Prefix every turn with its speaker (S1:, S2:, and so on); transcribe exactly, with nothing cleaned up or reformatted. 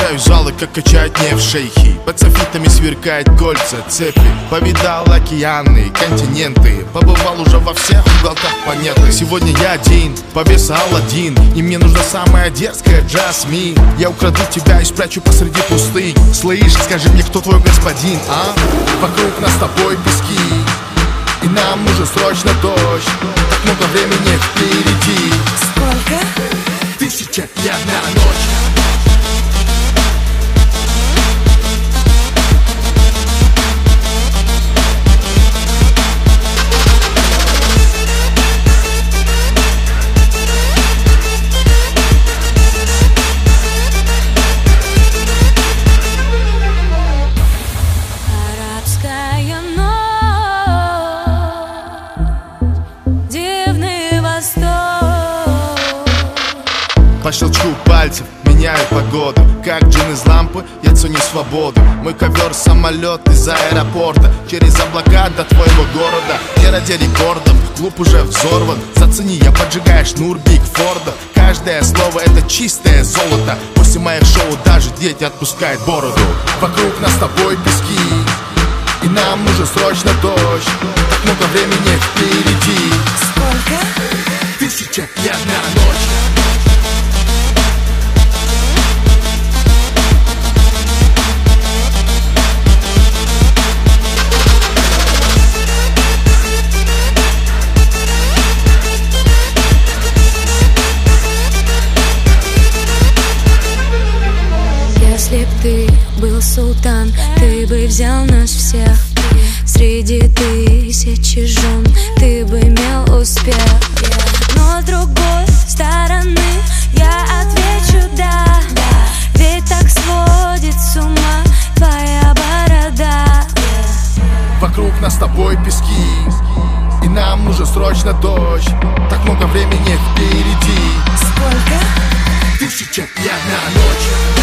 S1: Качаю залы, как качают нефть шейхи. Под софитами сверкают кольца, цепи. Повидал океаны, континенты. Побывал уже во всех уголках планеты. Сегодня я один, по весу Аладдин. И мне нужна самая дерзкая Джасмин. Я украду тебя и спрячу посреди пустынь. Слышь, скажи мне, кто твой господин, а? Вокруг нас с тобой пески, и нам нужен срочно дождь. Так много времени впереди.
S2: Сколько?
S1: Тысяча и одна ночь.
S2: Арабская ночь, дивный восток.
S1: По щелчку пальцев меняю погоду. Как джин из лампы, я ценю свободу. Мой ковер самолет из аэропорта, через облака до твоего города. Не ради рекордов, клуб уже взорван. Зацени, я поджигаю шнур Бигфорда. Каждое слово это чистое золото. После моих шоу даже дети отпускают бороду. Вокруг нас с тобой пески, и нам нужен срочно дождь. Так много времени впереди.
S2: Сколько?
S1: Тысяча и одна ночь.
S2: Если б ты был султан, ты бы взял нас всех. Среди тысячи жен ты бы имел успех. Но с другой стороны я отвечу да, ведь так сводит с ума твоя борода.
S1: Вокруг нас с тобой пески, и нам нужен срочно дождь. Так много времени впереди.
S2: Сколько?
S1: Тысяча и одна ночь.